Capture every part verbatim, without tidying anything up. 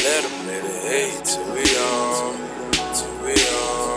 Let them let it hate till we on, till we on.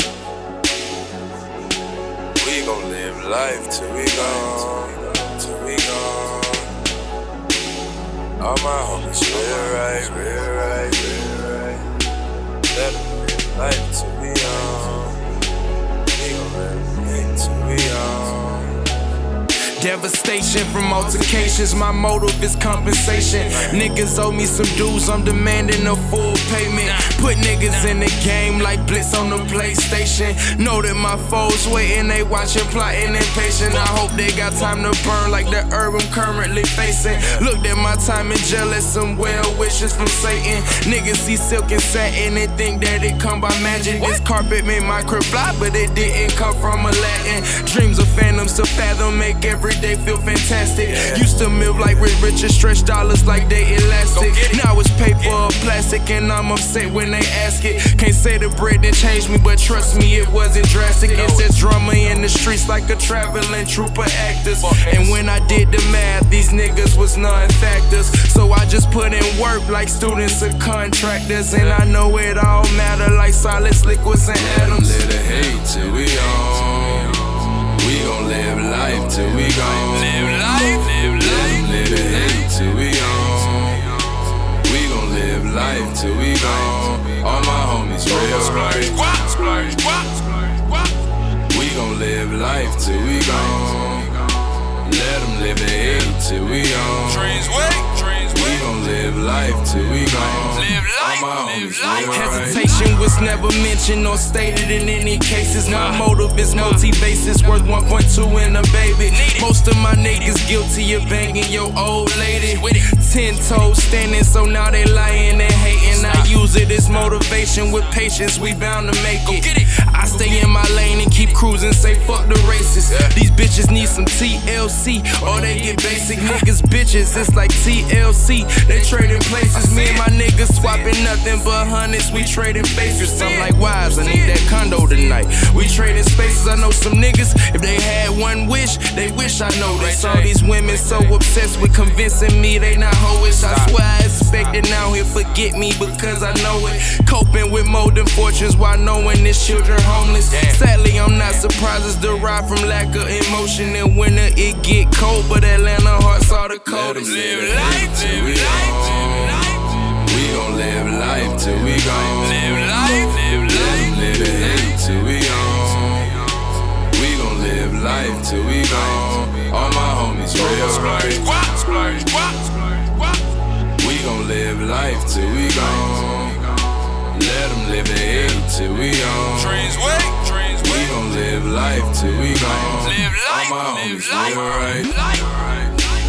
We gon' live life till we gone, till we gone. All my homies real right, real right, real right. Let them live life till we on. We gon' let them hate till we on. Devastation from altercations, my motive is compensation. Niggas owe me some dues, I'm demanding a full payment. Put niggas in the game like Blitz on the PlayStation. Know that my foes waiting, they watching, plotting, impatient. I hope they got time to burn like the herb I'm currently facing. Looked at my time in jail as some well wishes from Satan. Niggas see silk and satin and think that it come by magic. This carpet made my crib fly, but it didn't come from Aladdin. Dreams of phantoms to fathom, make every day feel fantastic. Yeah. Used to move like Rich Richard, stretch dollars like they elastic. It. Now it's paper or plastic, and I'm upset when they ask it. Can't say the bread didn't change me, but trust me, it wasn't drastic. It says drama in the streets like a traveling troupe of actors. And when I did the math, these niggas was non-factors. So I just put in work like students or contractors, and I know it all matter like solids, liquids, and atoms. Let it hate till we on. We gon' live life till we gone. Live life, live life. Let it hate till we on. We gon' live life till we gone. All my homies real right. We gon' live life till we gone. Let them live it hate till we on. Trains wait, trains wait. We gon' live life till we gone. Live life, All my live homies life. real right. Hesitation was never mentioned or stated in any cases. My motive is multi-basis, worth one point two in a baby. Most of my niggas guilty of banging your old lady. Ten toes standing, so now they lying and hating. I use it as motivation, with patience we bound to make it. I stay in my lane and keep cruising, say fuck the racists. These bitches need some T L C or they get basic. Niggas bitches, it's like T L C, they trading places. Me and my niggas swapping nothing but hundreds, we trading faces. I'm like wise, I need that condo tonight. We trading spaces, I know some niggas, if they had one wish, they wish I know this. All these women so obsessed with convincing me they not hoish. I swear I expected now he'll forget me because I know it. Coping with more than fortunes while knowing this children homeless. Sadly, I'm not surprised it's derived from lack of emotion. In winter it get cold, but Atlanta hearts are the coldest. Live life till we on. We gon' live life till we gone. Live life, live life. Live it hate till we on. We gon' live life till we gone. All my homies real right. We gon' live life till we gone. Let them live it hate till we on. Trains wait, trains wait. We gon' live life till we gone. Live life, All my live homies life, real right. life.